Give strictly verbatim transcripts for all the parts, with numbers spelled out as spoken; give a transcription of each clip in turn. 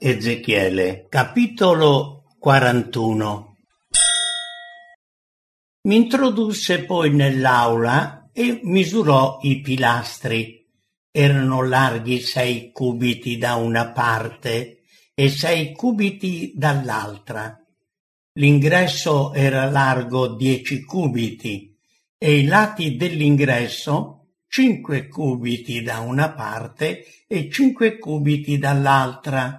Ezechiele, capitolo quarantuno. Mi introdusse poi nell'aula e misurò i pilastri. Erano larghi sei cubiti da una parte e sei cubiti dall'altra. L'ingresso era largo dieci cubiti e i lati dell'ingresso cinque cubiti da una parte e cinque cubiti dall'altra.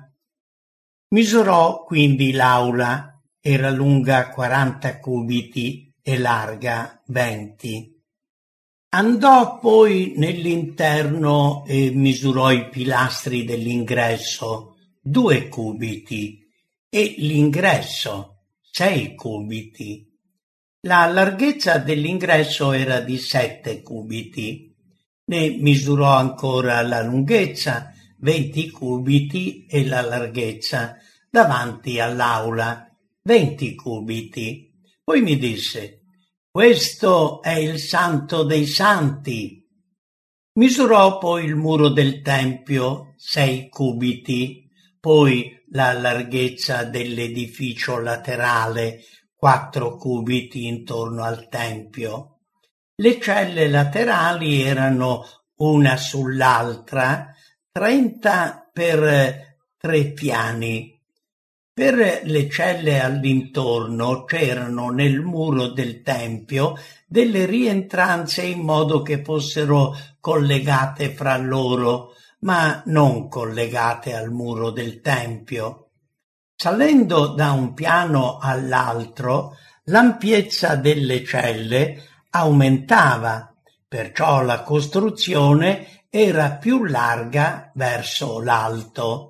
Misurò quindi l'aula, era lunga quaranta cubiti e larga venti. Andò poi nell'interno e misurò i pilastri dell'ingresso, due cubiti, e l'ingresso, sei cubiti. La larghezza dell'ingresso era di sette cubiti. Ne misurò ancora la lunghezza, venti cubiti, e la larghezza davanti all'aula, venti cubiti. Poi mi disse: questo è il Santo dei Santi. Misurò poi il muro del Tempio, sei cubiti, poi la larghezza dell'edificio laterale, quattro cubiti intorno al Tempio. Le celle laterali erano una sull'altra, trenta per tre piani. Per le celle all'intorno c'erano nel muro del Tempio delle rientranze in modo che fossero collegate fra loro, ma non collegate al muro del Tempio. Salendo da un piano all'altro, l'ampiezza delle celle aumentava, perciò la costruzione era più larga verso l'alto.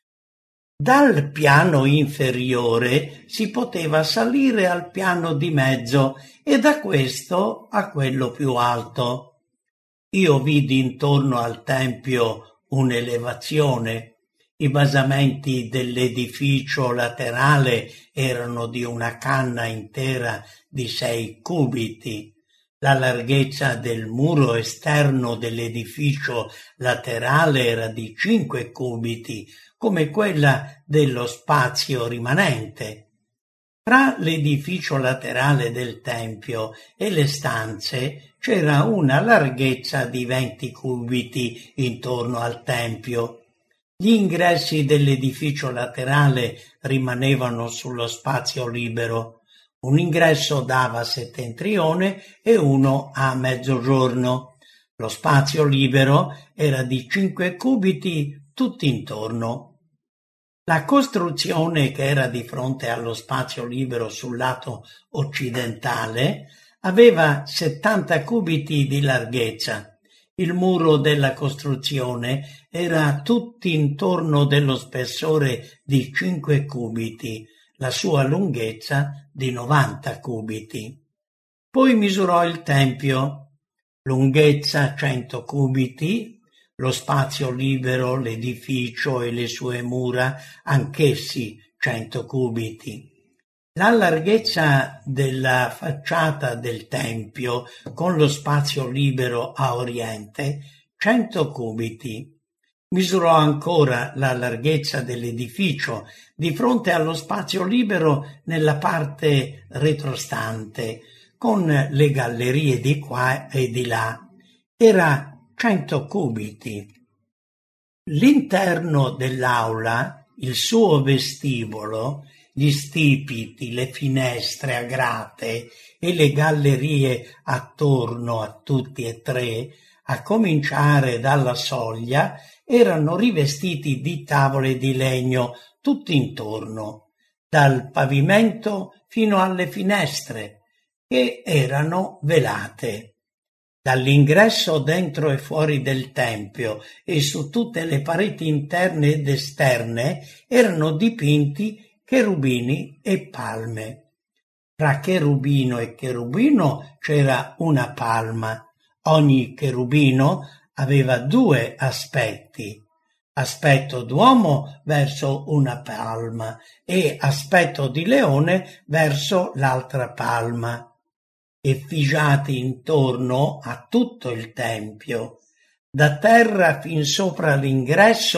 Dal piano inferiore si poteva salire al piano di mezzo e da questo a quello più alto. Io vidi intorno al Tempio un'elevazione. I basamenti dell'edificio laterale erano di una canna intera di sei cubiti. La larghezza del muro esterno dell'edificio laterale era di cinque cubiti, come quella dello spazio rimanente. Tra l'edificio laterale del Tempio e le stanze c'era una larghezza di venti cubiti intorno al Tempio. Gli ingressi dell'edificio laterale rimanevano sullo spazio libero. Un ingresso dava a settentrione e uno a mezzogiorno. Lo spazio libero era di cinque cubiti tutt'intorno. La costruzione, che era di fronte allo spazio libero sul lato occidentale, aveva settanta cubiti di larghezza. Il muro della costruzione era tutt'intorno dello spessore di cinque cubiti, la sua lunghezza di novanta cubiti. Poi misurò il Tempio, lunghezza cento cubiti, lo spazio libero, l'edificio e le sue mura, anch'essi cento cubiti. La larghezza della facciata del Tempio, con lo spazio libero a oriente, cento cubiti. Misurò ancora la larghezza dell'edificio di fronte allo spazio libero nella parte retrostante, con le gallerie di qua e di là. Era cento cubiti. L'interno dell'aula, il suo vestibolo, gli stipiti, le finestre a grate e le gallerie attorno a tutti e tre, a cominciare dalla soglia, erano rivestiti di tavole di legno tutt'intorno, dal pavimento fino alle finestre, che erano velate. Dall'ingresso dentro e fuori del Tempio e su tutte le pareti interne ed esterne erano dipinti cherubini e palme. Tra cherubino e cherubino c'era una palma. Ogni cherubino aveva due aspetti: aspetto d'uomo verso una palma e aspetto di leone verso l'altra palma, effigiati intorno a tutto il Tempio. Da terra fin sopra l'ingresso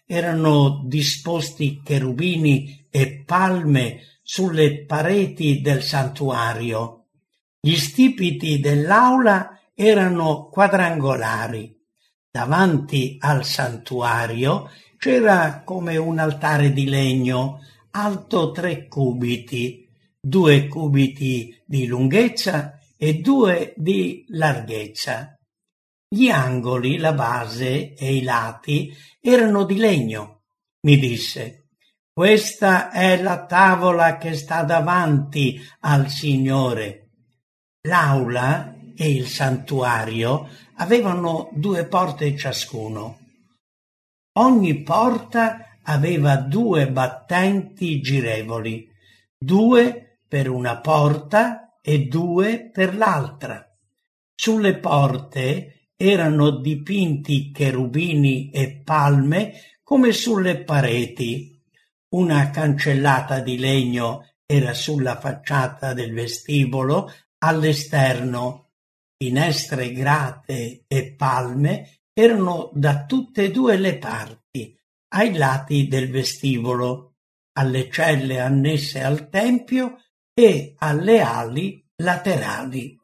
erano disposti cherubini e palme sulle pareti del santuario. Gli stipiti dell'aula erano quadrangolari. Davanti al santuario c'era come un altare di legno alto tre cubiti, due cubiti di lunghezza e due di larghezza. Gli angoli, la base e i lati erano di legno. Mi disse: questa è la tavola che sta davanti al Signore. L'aula e il santuario avevano due porte ciascuno. Ogni porta aveva due battenti girevoli, due per una porta e due per l'altra. Sulle porte erano dipinti cherubini e palme come sulle pareti. Una cancellata di legno era sulla facciata del vestibolo all'esterno. Finestre grate e palme erano da tutte e due le parti, ai lati del vestibolo, alle celle annesse al tempio e alle ali laterali.